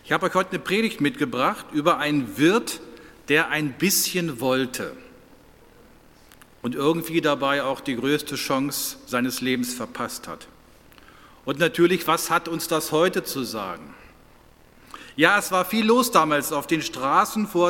Ich habe euch heute eine Predigt mitgebracht über einen Wirt, der ein bisschen wollte und irgendwie dabei auch die größte Chance seines Lebens verpasst hat. Und natürlich, was hat uns das heute zu sagen? Ja, es war viel los damals auf den Straßen vor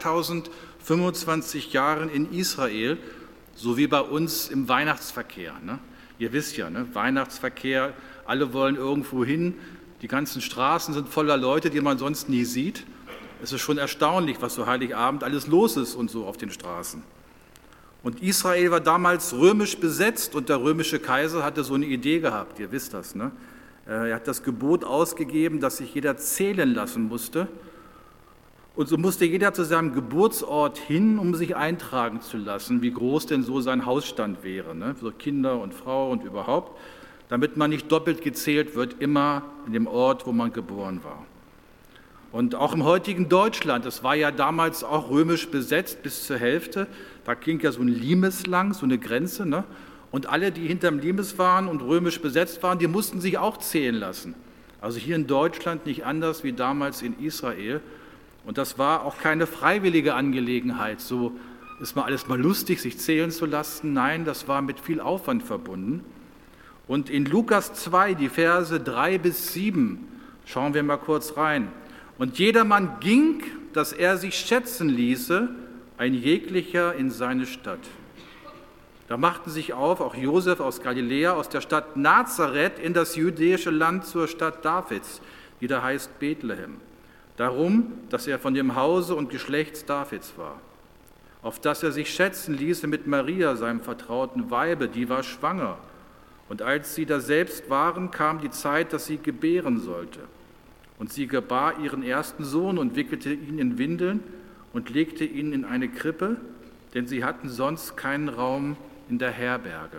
2025 Jahren in Israel, so wie bei uns im Weihnachtsverkehr. Ne? Ihr wisst ja, ne? Weihnachtsverkehr, alle wollen irgendwo hin. Die ganzen Straßen sind voller Leute, die man sonst nie sieht. Es ist schon erstaunlich, was so Heiligabend alles los ist und so auf den Straßen. Und Israel war damals römisch besetzt und der römische Kaiser hatte so eine Idee gehabt, ihr wisst das, ne? Er hat das Gebot ausgegeben, dass sich jeder zählen lassen musste. Und so musste jeder zu seinem Geburtsort hin, um sich eintragen zu lassen, wie groß denn so sein Hausstand wäre, ne? Für Kinder und Frau und überhaupt, damit man nicht doppelt gezählt wird, immer in dem Ort, wo man geboren war. Und auch im heutigen Deutschland, das war ja damals auch römisch besetzt bis zur Hälfte, da ging ja so ein Limes lang, so eine Grenze, ne? Und alle, die hinterm Limes waren und römisch besetzt waren, die mussten sich auch zählen lassen. Also hier in Deutschland nicht anders wie damals in Israel. Und das war auch keine freiwillige Angelegenheit, so ist mal alles mal lustig, sich zählen zu lassen. Nein, das war mit viel Aufwand verbunden. Und in Lukas 2, die Verse 3 bis 7, schauen wir mal kurz rein. Und jedermann ging, dass er sich schätzen ließe, ein jeglicher in seine Stadt. Da machten sich auf, auch Josef aus Galiläa, aus der Stadt Nazareth in das jüdische Land zur Stadt Davids, die da heißt Bethlehem. Darum, dass er von dem Hause und Geschlechts Davids war. Auf dass er sich schätzen ließe mit Maria, seinem vertrauten Weibe, die war schwanger. Und als sie daselbst waren, kam die Zeit, dass sie gebären sollte. Und sie gebar ihren ersten Sohn und wickelte ihn in Windeln und legte ihn in eine Krippe, denn sie hatten sonst keinen Raum in der Herberge.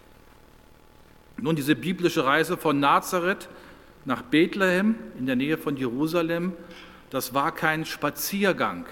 Nun, diese biblische Reise von Nazareth nach Bethlehem in der Nähe von Jerusalem, das war kein Spaziergang.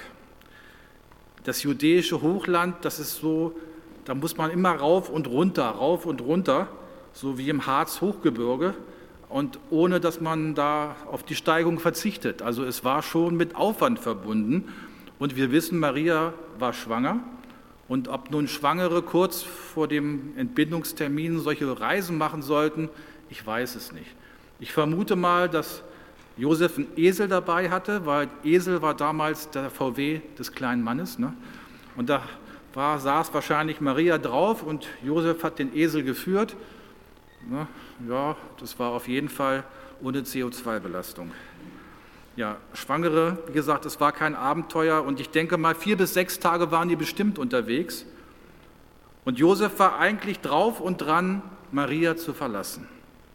Das judäische Hochland, das ist so, da muss man immer rauf und runter, so wie im Harz-Hochgebirge und ohne, dass man da auf die Steigung verzichtet. Also es war schon mit Aufwand verbunden und wir wissen, Maria war schwanger und ob nun Schwangere kurz vor dem Entbindungstermin solche Reisen machen sollten, ich weiß es nicht. Ich vermute mal, dass Josef einen Esel dabei hatte, weil Esel war damals der VW des kleinen Mannes, ne? Und da saß wahrscheinlich Maria drauf und Josef hat den Esel geführt. Ja, das war auf jeden Fall ohne CO2-Belastung. Ja, Schwangere, wie gesagt, es war kein Abenteuer und ich denke mal 4 bis 6 Tage waren die bestimmt unterwegs. Und Josef war eigentlich drauf und dran, Maria zu verlassen.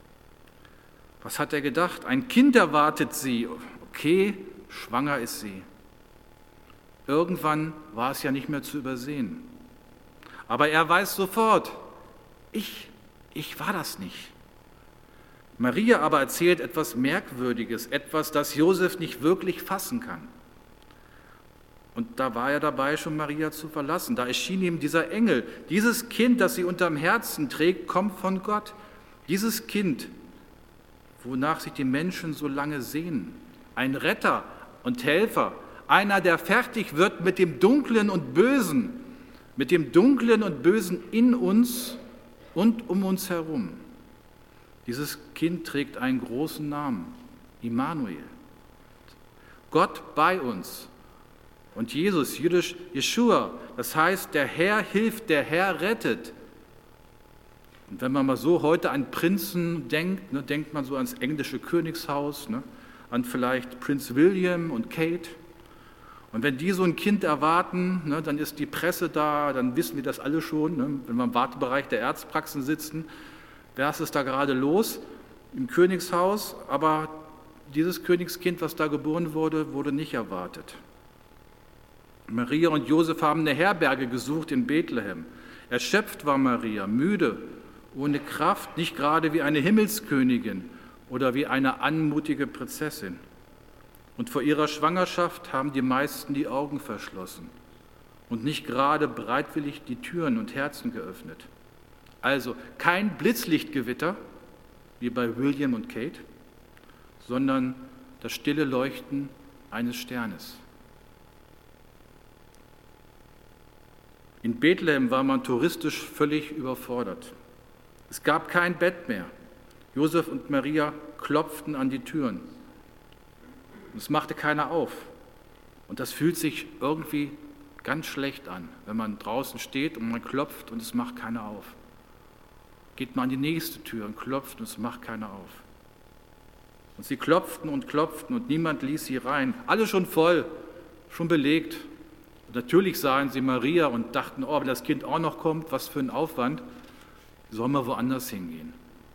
Was hat er gedacht? Ein Kind erwartet sie. Okay, schwanger ist sie. Irgendwann war es ja nicht mehr zu übersehen. Aber er weiß sofort, ich war das nicht. Maria aber erzählt etwas Merkwürdiges, etwas, das Josef nicht wirklich fassen kann. Und da war er dabei, schon Maria zu verlassen. Da erschien ihm dieser Engel. Dieses Kind, das sie unterm Herzen trägt, kommt von Gott. Dieses Kind, wonach sich die Menschen so lange sehnen. Ein Retter und Helfer, einer, der fertig wird mit dem Dunklen und Bösen in uns und um uns herum. Dieses Kind trägt einen großen Namen, Immanuel. Gott bei uns. Und Jesus, jüdisch Jeschua, das heißt, der Herr hilft, der Herr rettet. Und wenn man mal so heute an Prinzen denkt, ne, denkt man so ans englische Königshaus, ne, an vielleicht Prinz William und Kate. Und wenn die so ein Kind erwarten, ne, dann ist die Presse da, dann wissen wir das alle schon, ne, wenn wir im Wartebereich der Arztpraxen sitzen, was ist da gerade los im Königshaus, aber dieses Königskind, was da geboren wurde, wurde nicht erwartet. Maria und Josef haben eine Herberge gesucht in Bethlehem. Erschöpft war Maria, müde, ohne Kraft, nicht gerade wie eine Himmelskönigin oder wie eine anmutige Prinzessin. Und vor ihrer Schwangerschaft haben die meisten die Augen verschlossen und nicht gerade bereitwillig die Türen und Herzen geöffnet. Also kein Blitzlichtgewitter, wie bei William und Kate, sondern das stille Leuchten eines Sternes. In Bethlehem war man touristisch völlig überfordert. Es gab kein Bett mehr. Josef und Maria klopften an die Türen. Und es machte keiner auf. Und das fühlt sich irgendwie ganz schlecht an, wenn man draußen steht und man klopft und es macht keiner auf. Geht man an die nächste Tür und klopft und es macht keiner auf. Und sie klopften und niemand ließ sie rein. Alle schon voll, schon belegt. Und natürlich sahen sie Maria und dachten, oh, wenn das Kind auch noch kommt, was für ein Aufwand, sollen wir woanders hingehen.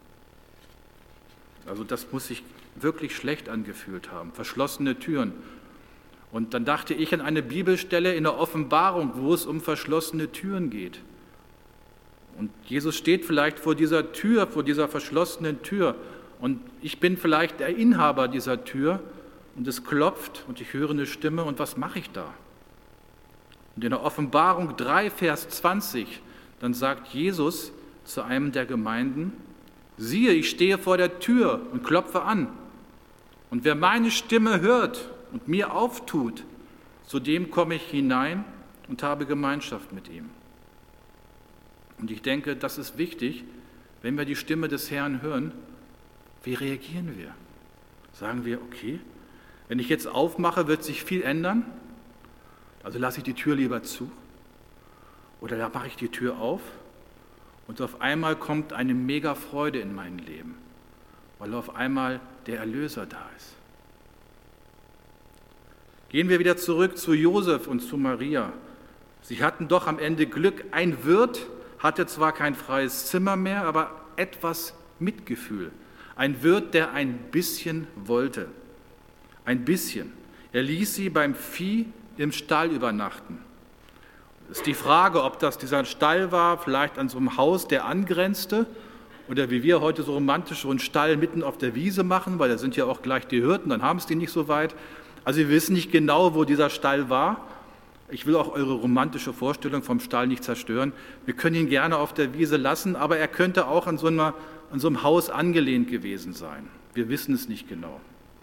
Also das muss sich wirklich schlecht angefühlt haben, verschlossene Türen. Und dann dachte ich an eine Bibelstelle in der Offenbarung, wo es um verschlossene Türen geht. Und Jesus steht vielleicht vor dieser Tür, vor dieser verschlossenen Tür. Und ich bin vielleicht der Inhaber dieser Tür und es klopft und ich höre eine Stimme und was mache ich da? Und in der Offenbarung 3, Vers 20, dann sagt Jesus zu einem der Gemeinden, siehe, ich stehe vor der Tür und klopfe an. Und wer meine Stimme hört und mir auftut, zu dem komme ich hinein und habe Gemeinschaft mit ihm. Und ich denke, das ist wichtig, wenn wir die Stimme des Herrn hören, wie reagieren wir? Sagen wir, okay, wenn ich jetzt aufmache, wird sich viel ändern, also lasse ich die Tür lieber zu oder da mache ich die Tür auf und auf einmal kommt eine mega Freude in mein Leben, weil auf einmal der Erlöser da ist. Gehen wir wieder zurück zu Josef und zu Maria. Sie hatten doch am Ende Glück. Ein Wirt hatte zwar kein freies Zimmer mehr, aber etwas Mitgefühl. Ein Wirt, der ein bisschen wollte. Ein bisschen. Er ließ sie beim Vieh im Stall übernachten. Es ist die Frage, ob das dieser Stall war, vielleicht an so einem Haus, der angrenzte, oder wie wir heute so romantisch so einen Stall mitten auf der Wiese machen, weil da sind ja auch gleich die Hirten, dann haben es die nicht so weit. Also wir wissen nicht genau, wo dieser Stall war. Ich will auch eure romantische Vorstellung vom Stall nicht zerstören. Wir können ihn gerne auf der Wiese lassen, aber er könnte auch an so einem Haus angelehnt gewesen sein. Wir wissen es nicht genau.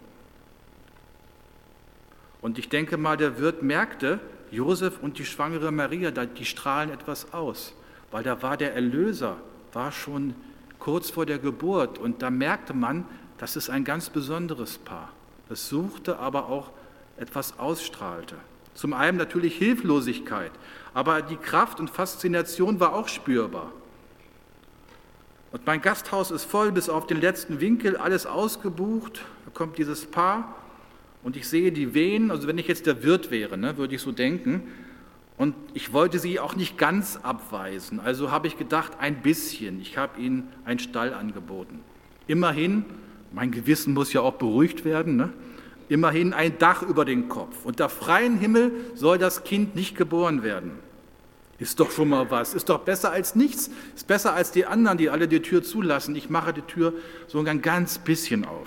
Und ich denke mal, der Wirt merkte, Josef und die schwangere Maria, die strahlen etwas aus, weil da war der Erlöser, war schon kurz vor der Geburt und da merkte man, das ist ein ganz besonderes Paar. Das suchte, aber auch etwas ausstrahlte. Zum einen natürlich Hilflosigkeit, aber die Kraft und Faszination war auch spürbar. Und mein Gasthaus ist voll bis auf den letzten Winkel, alles ausgebucht. Da kommt dieses Paar und ich sehe die Wehen, also wenn ich jetzt der Wirt wäre, würde ich so denken. Und ich wollte sie auch nicht ganz abweisen, also habe ich gedacht, ein bisschen. Ich habe ihnen einen Stall angeboten. Immerhin, mein Gewissen muss ja auch beruhigt werden, immerhin ein Dach über den Kopf. Unter freiem Himmel soll das Kind nicht geboren werden. Ist doch schon mal was, ist doch besser als nichts, ist besser als die anderen, die alle die Tür zulassen. Ich mache die Tür sogar ein ganz bisschen auf.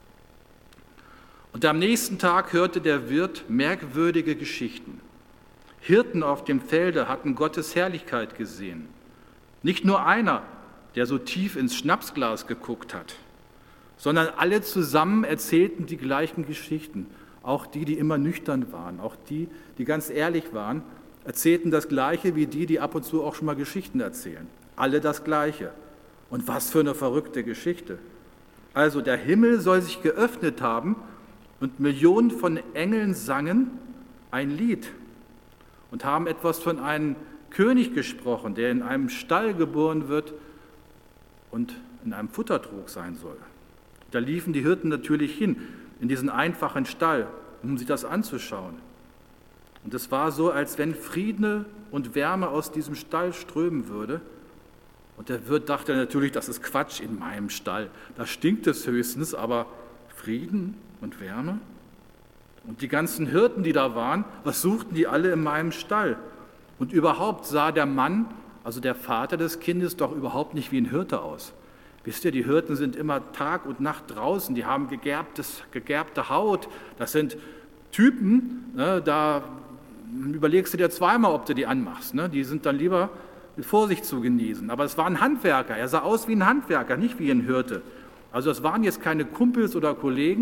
Und am nächsten Tag hörte der Wirt merkwürdige Geschichten. Hirten auf dem Felde hatten Gottes Herrlichkeit gesehen. Nicht nur einer, der so tief ins Schnapsglas geguckt hat, sondern alle zusammen erzählten die gleichen Geschichten. Auch die, die immer nüchtern waren, auch die, die ganz ehrlich waren, erzählten das Gleiche wie die, die ab und zu auch schon mal Geschichten erzählen. Alle das Gleiche. Und was für eine verrückte Geschichte. Also der Himmel soll sich geöffnet haben und Millionen von Engeln sangen ein Lied und haben etwas von einem König gesprochen, der in einem Stall geboren wird und in einem Futtertrog sein soll. Da liefen die Hirten natürlich hin, in diesen einfachen Stall, um sich das anzuschauen. Und es war so, als wenn Friede und Wärme aus diesem Stall strömen würde. Und der Wirt dachte natürlich, das ist Quatsch in meinem Stall. Da stinkt es höchstens, aber Frieden und Wärme? Und die ganzen Hirten, die da waren, was suchten die alle in meinem Stall? Und überhaupt sah der Mann, also der Vater des Kindes, doch überhaupt nicht wie ein Hirte aus. Wisst ihr, die Hirten sind immer Tag und Nacht draußen, die haben gegerbte Haut, das sind Typen, da überlegst du dir zweimal, ob du die anmachst, die sind dann lieber mit Vorsicht zu genießen. Aber es war ein Handwerker, er sah aus wie ein Handwerker, nicht wie ein Hirte. Also das waren jetzt keine Kumpels oder Kollegen,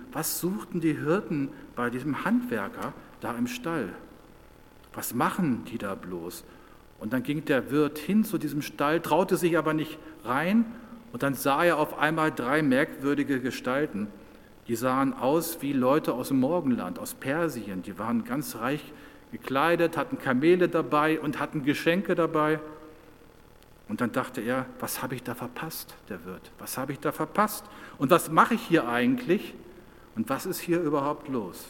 was suchten die Hirten bei diesem Handwerker da im Stall? Was machen die da bloß? Und dann ging der Wirt hin zu diesem Stall, traute sich aber nicht rein, und dann sah er auf einmal 3 merkwürdige Gestalten. Die sahen aus wie Leute aus dem Morgenland, aus Persien. Die waren ganz reich gekleidet, hatten Kamele dabei und hatten Geschenke dabei. Und dann dachte er, was habe ich da verpasst, der Wirt? Was habe ich da verpasst? Und was mache ich hier eigentlich? Und was ist hier überhaupt los?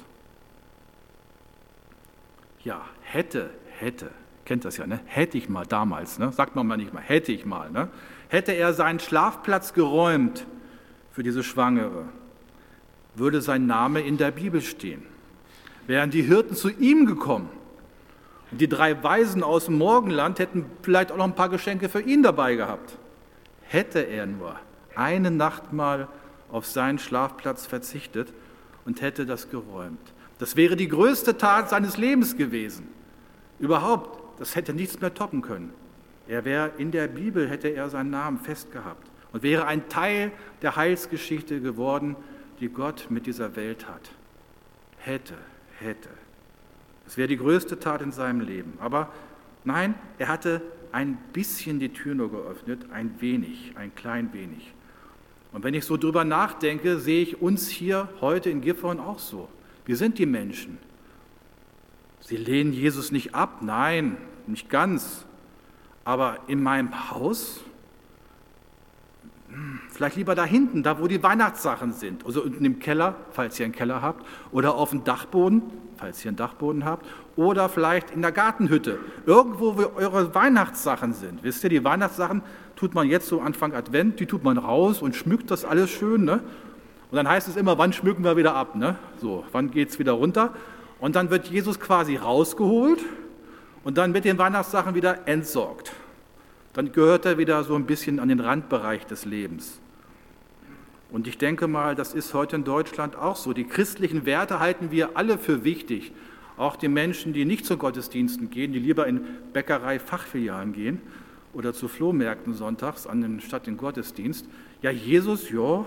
Ja, hätte, kennt das ja, ne? Hätte ich mal damals, ne? Sagt man mal nicht mal, hätte ich mal, ne? Hätte er seinen Schlafplatz geräumt für diese Schwangere, würde sein Name in der Bibel stehen. Wären die Hirten zu ihm gekommen und die 3 Weisen aus dem Morgenland hätten vielleicht auch noch ein paar Geschenke für ihn dabei gehabt. Hätte er nur eine Nacht mal auf seinen Schlafplatz verzichtet und hätte das geräumt. Das wäre die größte Tat seines Lebens gewesen. Überhaupt, das hätte nichts mehr toppen können. In der Bibel hätte er seinen Namen festgehabt und wäre ein Teil der Heilsgeschichte geworden, die Gott mit dieser Welt hat. Hätte. Das wäre die größte Tat in seinem Leben. Aber nein, er hatte ein bisschen die Tür nur geöffnet, ein klein wenig. Und wenn ich so drüber nachdenke, sehe ich uns hier heute in Gifhorn auch so. Wir sind die Menschen. Sie lehnen Jesus nicht ab, nein, nicht ganz. Aber in meinem Haus, vielleicht lieber da hinten, da wo die Weihnachtssachen sind, also unten im Keller, falls ihr einen Keller habt, oder auf dem Dachboden, falls ihr einen Dachboden habt, oder vielleicht in der Gartenhütte, irgendwo, wo eure Weihnachtssachen sind. Wisst ihr, die Weihnachtssachen tut man jetzt so Anfang Advent, die tut man raus und schmückt das alles schön, ne? Und dann heißt es immer, wann schmücken wir wieder ab, ne? So, wann geht es wieder runter? Und dann wird Jesus quasi rausgeholt und dann mit den Weihnachtssachen wieder entsorgt. Dann gehört er wieder so ein bisschen an den Randbereich des Lebens. Und ich denke mal, das ist heute in Deutschland auch so. Die christlichen Werte halten wir alle für wichtig. Auch die Menschen, die nicht zu Gottesdiensten gehen, die lieber in Bäckerei-Fachfilialen gehen oder zu Flohmärkten sonntags anstatt in den Gottesdienst. Ja, Jesus, ja,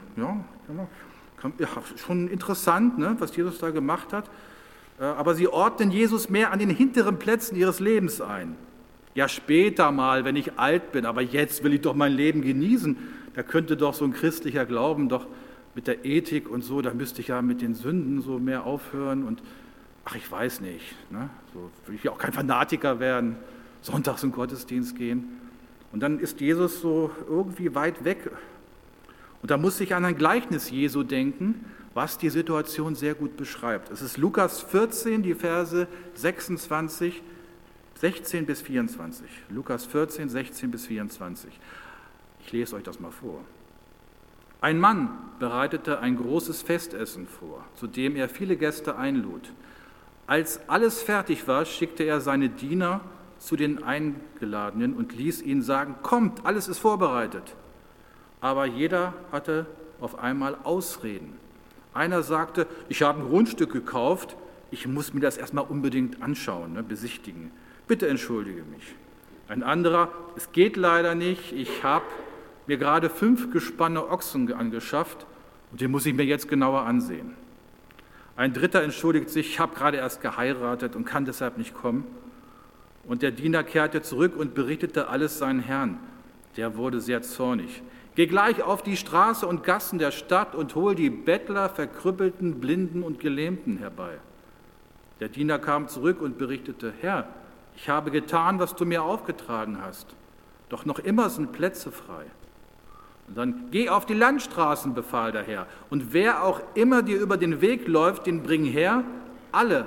schon interessant, ne, was Jesus da gemacht hat. Aber sie ordnen Jesus mehr an den hinteren Plätzen ihres Lebens ein. Ja, später mal, wenn ich alt bin, aber jetzt will ich doch mein Leben genießen. Da könnte doch so ein christlicher Glauben doch mit der Ethik und so, da müsste ich ja mit den Sünden so mehr aufhören und ach, ich weiß nicht, ne? So will ich ja auch kein Fanatiker werden, sonntags im Gottesdienst gehen. Und dann ist Jesus so irgendwie weit weg. Und da muss ich an ein Gleichnis Jesu denken, was die Situation sehr gut beschreibt. Es ist Lukas 14, die Verse 16 bis 24. Lukas 14, 16 bis 24. Ich lese euch das mal vor. Ein Mann bereitete ein großes Festessen vor, zu dem er viele Gäste einlud. Als alles fertig war, schickte er seine Diener zu den Eingeladenen und ließ ihnen sagen, kommt, alles ist vorbereitet. Aber jeder hatte auf einmal Ausreden. Einer sagte, ich habe ein Grundstück gekauft, ich muss mir das erstmal unbedingt anschauen, besichtigen. Bitte entschuldige mich. Ein anderer, es geht leider nicht, ich habe mir gerade 5 Gespanne Ochsen angeschafft und die muss ich mir jetzt genauer ansehen. Ein dritter entschuldigt sich, ich habe gerade erst geheiratet und kann deshalb nicht kommen. Und der Diener kehrte zurück und berichtete alles seinen Herrn. Der wurde sehr zornig. Geh gleich auf die Straße und Gassen der Stadt und hol die Bettler, Verkrüppelten, Blinden und Gelähmten herbei. Der Diener kam zurück und berichtete, Herr, ich habe getan, was du mir aufgetragen hast, doch noch immer sind Plätze frei. Und dann, geh auf die Landstraßen, befahl der Herr, und wer auch immer dir über den Weg läuft, den bring her, alle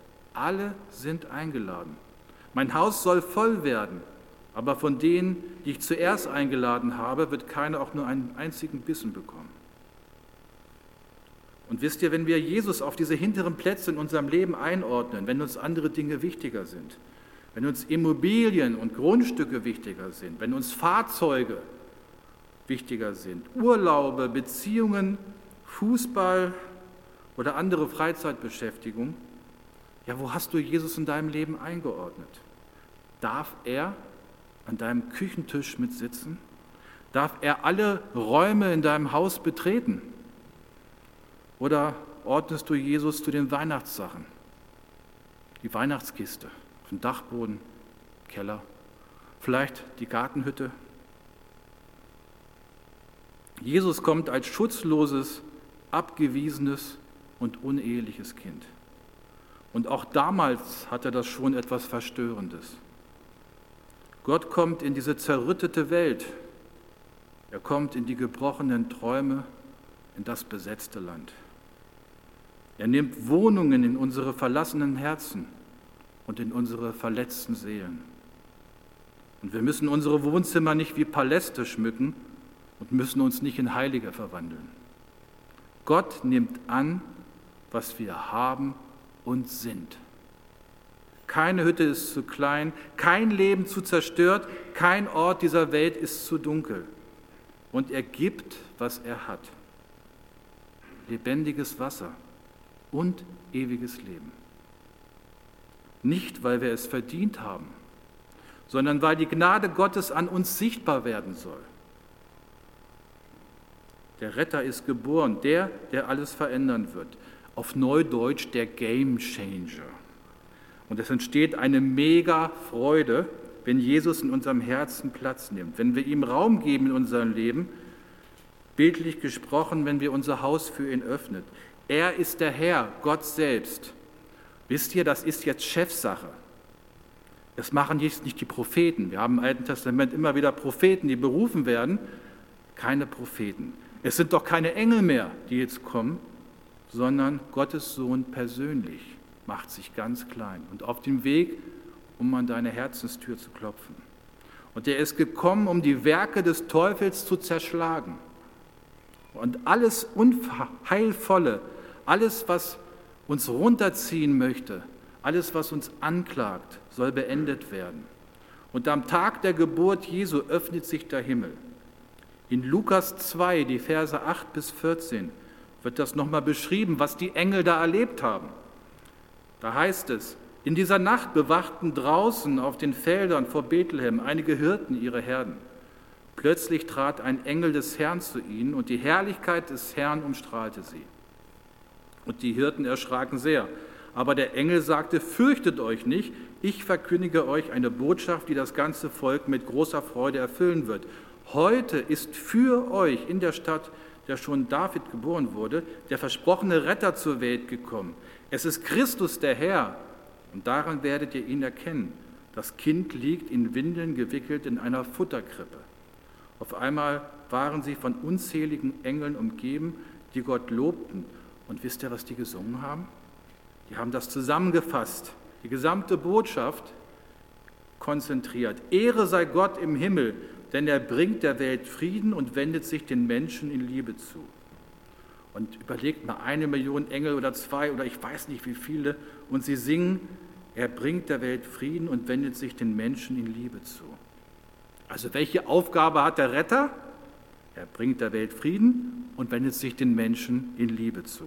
sind eingeladen. Mein Haus soll voll werden, aber von denen, die ich zuerst eingeladen habe, wird keiner auch nur einen einzigen Bissen bekommen. Und wisst ihr, wenn wir Jesus auf diese hinteren Plätze in unserem Leben einordnen, wenn uns andere Dinge wichtiger sind, wenn uns Immobilien und Grundstücke wichtiger sind, wenn uns Fahrzeuge wichtiger sind, Urlaube, Beziehungen, Fußball oder andere Freizeitbeschäftigung, ja, wo hast du Jesus in deinem Leben eingeordnet? Darf er an deinem Küchentisch mitsitzen? Darf er alle Räume in deinem Haus betreten? Oder ordnest du Jesus zu den Weihnachtssachen? Die Weihnachtskiste, auf dem Dachboden, Keller, vielleicht die Gartenhütte. Jesus kommt als schutzloses, abgewiesenes und uneheliches Kind. Und auch damals hatte das schon etwas Verstörendes. Gott kommt in diese zerrüttete Welt. Er kommt in die gebrochenen Träume, in das besetzte Land. Er nimmt Wohnungen in unsere verlassenen Herzen und in unsere verletzten Seelen. Und wir müssen unsere Wohnzimmer nicht wie Paläste schmücken und müssen uns nicht in Heilige verwandeln. Gott nimmt an, was wir haben und sind. Keine Hütte ist zu klein, kein Leben zu zerstört, kein Ort dieser Welt ist zu dunkel. Und er gibt, was er hat. Lebendiges Wasser und ewiges Leben. Nicht, weil wir es verdient haben, sondern weil die Gnade Gottes an uns sichtbar werden soll. Der Retter ist geboren, der alles verändern wird. Auf Neudeutsch der Game Changer. Und es entsteht eine mega Freude, wenn Jesus in unserem Herzen Platz nimmt, wenn wir ihm Raum geben in unserem Leben, bildlich gesprochen, wenn wir unser Haus für ihn öffnen. Er ist der Herr, Gott selbst. Wisst ihr, das ist jetzt Chefsache. Das machen jetzt nicht die Propheten. Wir haben im Alten Testament immer wieder Propheten, die berufen werden. Keine Propheten. Es sind doch keine Engel mehr, die jetzt kommen, sondern Gottes Sohn persönlich macht sich ganz klein und auf dem Weg, um an deine Herzenstür zu klopfen. Und er ist gekommen, um die Werke des Teufels zu zerschlagen. Und alles Unheilvolle, alles, was uns runterziehen möchte, alles, was uns anklagt, soll beendet werden. Und am Tag der Geburt Jesu öffnet sich der Himmel. In Lukas 2, die Verse 8 bis 14, wird das nochmal beschrieben, was die Engel da erlebt haben. Da heißt es, in dieser Nacht bewachten draußen auf den Feldern vor Bethlehem einige Hirten ihre Herden. Plötzlich trat ein Engel des Herrn zu ihnen und die Herrlichkeit des Herrn umstrahlte sie. Und die Hirten erschraken sehr. Aber der Engel sagte, fürchtet euch nicht, ich verkündige euch eine Botschaft, die das ganze Volk mit großer Freude erfüllen wird. Heute ist für euch in der Stadt, der schon David geboren wurde, der versprochene Retter zur Welt gekommen. Es ist Christus der Herr, und daran werdet ihr ihn erkennen. Das Kind liegt in Windeln gewickelt in einer Futterkrippe. Auf einmal waren sie von unzähligen Engeln umgeben, die Gott lobten. Und wisst ihr, was die gesungen haben? Die haben das zusammengefasst, die gesamte Botschaft konzentriert. Ehre sei Gott im Himmel, denn er bringt der Welt Frieden und wendet sich den Menschen in Liebe zu. Und überlegt mal, 1 Million Engel oder 2 oder ich weiß nicht wie viele, und sie singen, er bringt der Welt Frieden und wendet sich den Menschen in Liebe zu. Also welche Aufgabe hat der Retter? Er bringt der Welt Frieden und wendet sich den Menschen in Liebe zu.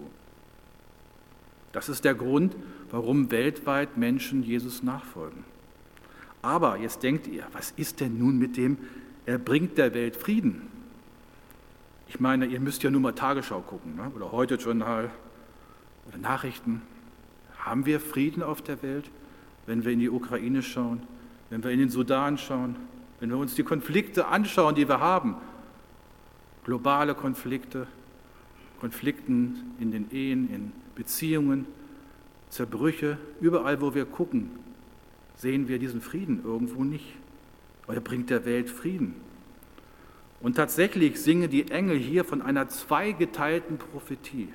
Das ist der Grund, warum weltweit Menschen Jesus nachfolgen. Aber jetzt denkt ihr, was ist denn nun mit dem, er bringt der Welt Frieden? Ich meine, ihr müsst ja nur mal Tagesschau gucken, ne? Oder Heute-Journal oder Nachrichten. Haben wir Frieden auf der Welt, wenn wir in die Ukraine schauen, wenn wir in den Sudan schauen, wenn wir uns die Konflikte anschauen, die wir haben? Globale Konflikte, Konflikten in den Ehen, in Beziehungen, Zerbrüche, überall, wo wir gucken, sehen wir diesen Frieden irgendwo nicht. Er bringt der Welt Frieden. Und tatsächlich singen die Engel hier von einer zweigeteilten Prophetie.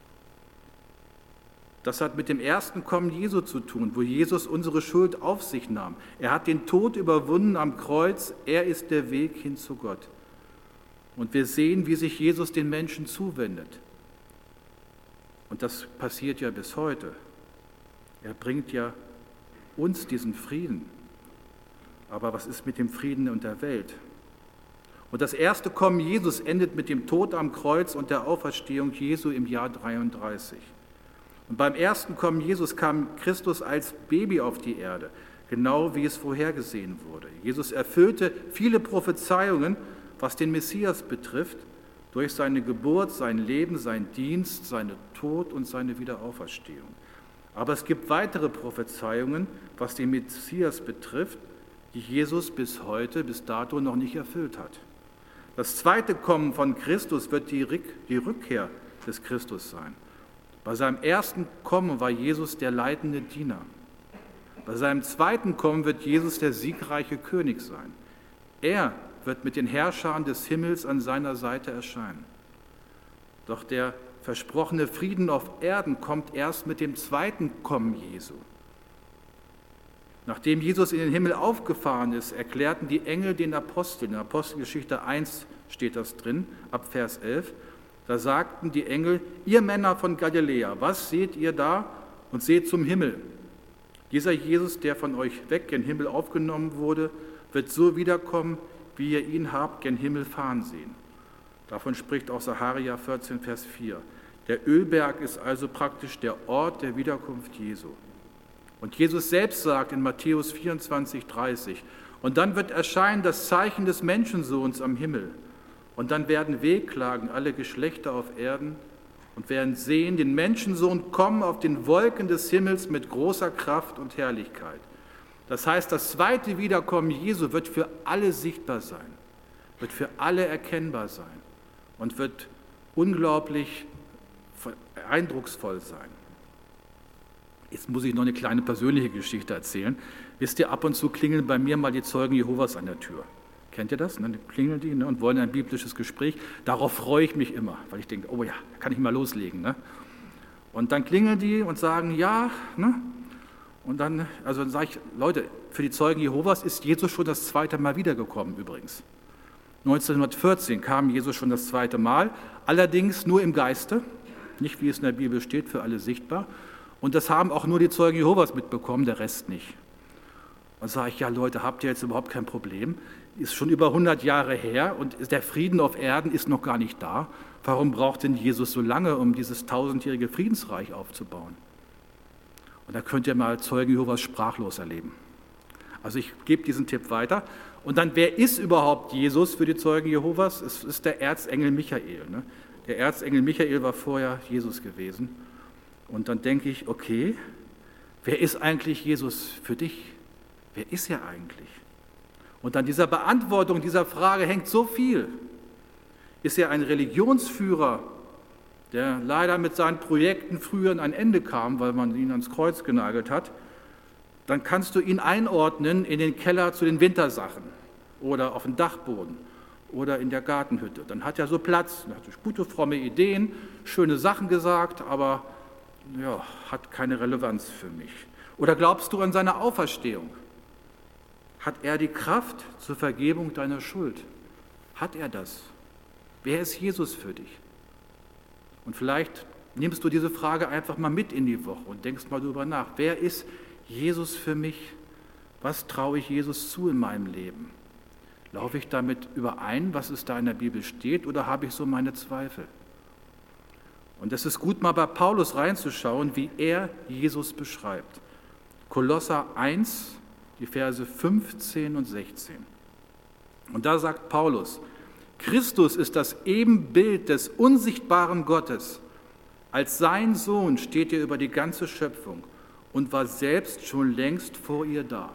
Das hat mit dem ersten Kommen Jesu zu tun, wo Jesus unsere Schuld auf sich nahm. Er hat den Tod überwunden am Kreuz, er ist der Weg hin zu Gott. Und wir sehen, wie sich Jesus den Menschen zuwendet. Und das passiert ja bis heute. Er bringt ja uns diesen Frieden. Aber was ist mit dem Frieden in der Welt? Und das erste Kommen Jesus endet mit dem Tod am Kreuz und der Auferstehung Jesu im Jahr 33. Und beim ersten Kommen Jesus kam Christus als Baby auf die Erde, genau wie es vorhergesehen wurde. Jesus erfüllte viele Prophezeiungen, was den Messias betrifft, durch seine Geburt, sein Leben, sein Dienst, seine Tod und seine Wiederauferstehung. Aber es gibt weitere Prophezeiungen, was den Messias betrifft, die Jesus bis dato noch nicht erfüllt hat. Das zweite Kommen von Christus wird die Rückkehr des Christus sein. Bei seinem ersten Kommen war Jesus der leitende Diener. Bei seinem zweiten Kommen wird Jesus der siegreiche König sein. Er wird mit den Herrschern des Himmels an seiner Seite erscheinen. Doch der versprochene Frieden auf Erden kommt erst mit dem zweiten Kommen Jesu. Nachdem Jesus in den Himmel aufgefahren ist, erklärten die Engel den Aposteln, in Apostelgeschichte 1 steht das drin, ab Vers 11, da sagten die Engel, ihr Männer von Galiläa, was seht ihr da und seht zum Himmel? Dieser Jesus, der von euch weg gen Himmel aufgenommen wurde, wird so wiederkommen, wie ihr ihn habt gen Himmel fahren sehen. Davon spricht auch Sacharja 14, Vers 4. Der Ölberg ist also praktisch der Ort der Wiederkunft Jesu. Und Jesus selbst sagt in Matthäus 24, 30, und dann wird erscheinen das Zeichen des Menschensohns am Himmel. Und dann werden wehklagen alle Geschlechter auf Erden und werden sehen den Menschensohn kommen auf den Wolken des Himmels mit großer Kraft und Herrlichkeit. Das heißt, das zweite Wiederkommen Jesu wird für alle sichtbar sein, wird für alle erkennbar sein und wird unglaublich eindrucksvoll sein. Jetzt muss ich noch eine kleine persönliche Geschichte erzählen. Wisst ihr, ab und zu klingeln bei mir mal die Zeugen Jehovas an der Tür. Kennt ihr das? Dann klingeln die und wollen ein biblisches Gespräch. Darauf freue ich mich immer, weil ich denke, oh ja, da kann ich mal loslegen. Und dann klingeln die und sagen, ja. Und dann sage ich, Leute, für die Zeugen Jehovas ist Jesus schon das zweite Mal wiedergekommen übrigens. 1914 kam Jesus schon das zweite Mal, allerdings nur im Geiste, nicht wie es in der Bibel steht, für alle sichtbar. Und das haben auch nur die Zeugen Jehovas mitbekommen, der Rest nicht. Und sage ich, ja Leute, habt ihr jetzt überhaupt kein Problem? Ist schon über 100 Jahre her und der Frieden auf Erden ist noch gar nicht da. Warum braucht denn Jesus so lange, um dieses 1000-jährige Friedensreich aufzubauen? Und da könnt ihr mal Zeugen Jehovas sprachlos erleben. Also ich gebe diesen Tipp weiter. Und dann, wer ist überhaupt Jesus für die Zeugen Jehovas? Es ist der Erzengel Michael. Der Erzengel Michael war vorher Jesus gewesen. Und dann denke ich, okay, wer ist eigentlich Jesus für dich? Wer ist er eigentlich? Und an dieser Beantwortung dieser Frage hängt so viel. Ist er ein Religionsführer, der leider mit seinen Projekten früher an ein Ende kam, weil man ihn ans Kreuz genagelt hat? Dann kannst du ihn einordnen in den Keller zu den Wintersachen oder auf den Dachboden oder in der Gartenhütte. Dann hat er so Platz, hat gute, fromme Ideen, schöne Sachen gesagt, aber ja, hat keine Relevanz für mich. Oder glaubst du an seine Auferstehung? Hat er die Kraft zur Vergebung deiner Schuld? Hat er das? Wer ist Jesus für dich? Und vielleicht nimmst du diese Frage einfach mal mit in die Woche und denkst mal darüber nach. Wer ist Jesus für mich? Was traue ich Jesus zu in meinem Leben? Laufe ich damit überein, was es da in der Bibel steht, oder habe ich so meine Zweifel? Und es ist gut, mal bei Paulus reinzuschauen, wie er Jesus beschreibt. Kolosser 1, die Verse 15 und 16. Und da sagt Paulus, Christus ist das Ebenbild des unsichtbaren Gottes. Als sein Sohn steht er über die ganze Schöpfung und war selbst schon längst vor ihr da.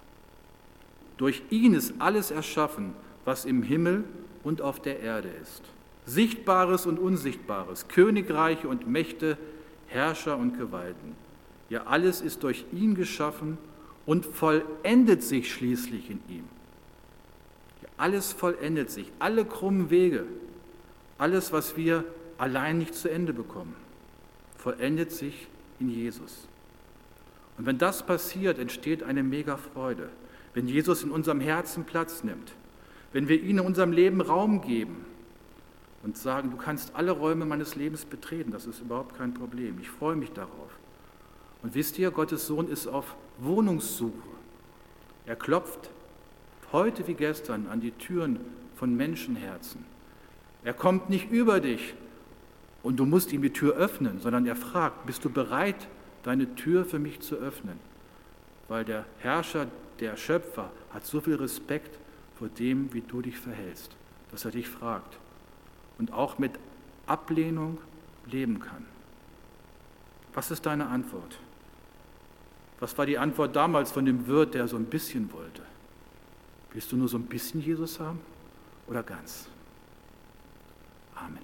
Durch ihn ist alles erschaffen, was im Himmel und auf der Erde ist. Sichtbares und Unsichtbares, Königreiche und Mächte, Herrscher und Gewalten. Ja, alles ist durch ihn geschaffen und vollendet sich schließlich in ihm. Ja, alles vollendet sich, alle krummen Wege, alles, was wir allein nicht zu Ende bekommen, vollendet sich in Jesus. Und wenn das passiert, entsteht eine mega Freude, wenn Jesus in unserem Herzen Platz nimmt, wenn wir ihm in unserem Leben Raum geben und sagen, du kannst alle Räume meines Lebens betreten, das ist überhaupt kein Problem, ich freue mich darauf. Und wisst ihr, Gottes Sohn ist auf Wohnungssuche. Er klopft heute wie gestern an die Türen von Menschenherzen. Er kommt nicht über dich und du musst ihm die Tür öffnen, sondern er fragt, bist du bereit, deine Tür für mich zu öffnen? Weil der Herrscher, der Schöpfer, hat so viel Respekt vor dem, wie du dich verhältst, dass er dich fragt. und auch mit Ablehnung leben kann. Was ist deine Antwort? Was war die Antwort damals von dem Wirt, der so ein bisschen wollte? Willst du nur so ein bisschen Jesus haben oder ganz? Amen.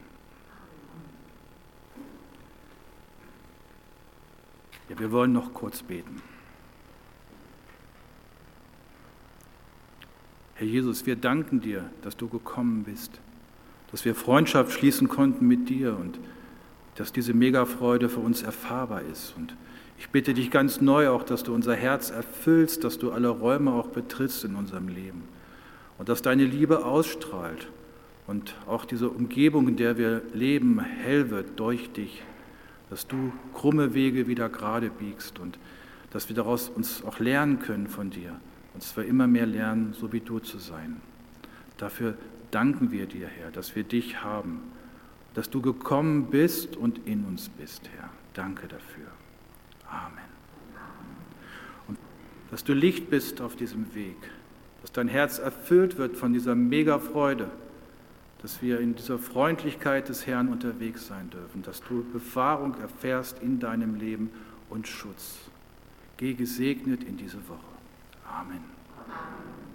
Ja, wir wollen noch kurz beten. Herr Jesus, wir danken dir, dass du gekommen bist, dass wir Freundschaft schließen konnten mit dir und dass diese Megafreude für uns erfahrbar ist. Und ich bitte dich ganz neu auch, dass du unser Herz erfüllst, dass du alle Räume auch betrittst in unserem Leben und dass deine Liebe ausstrahlt und auch diese Umgebung, in der wir leben, hell wird durch dich, dass du krumme Wege wieder gerade biegst und dass wir daraus uns auch lernen können von dir, und zwar immer mehr lernen, so wie du zu sein. Dafür danken wir dir, Herr, dass wir dich haben, dass du gekommen bist und in uns bist, Herr. Danke dafür. Amen. Und dass du Licht bist auf diesem Weg, dass dein Herz erfüllt wird von dieser Mega-Freude, dass wir in dieser Freundlichkeit des Herrn unterwegs sein dürfen, dass du Bewahrung erfährst in deinem Leben und Schutz. Geh gesegnet in diese Woche. Amen.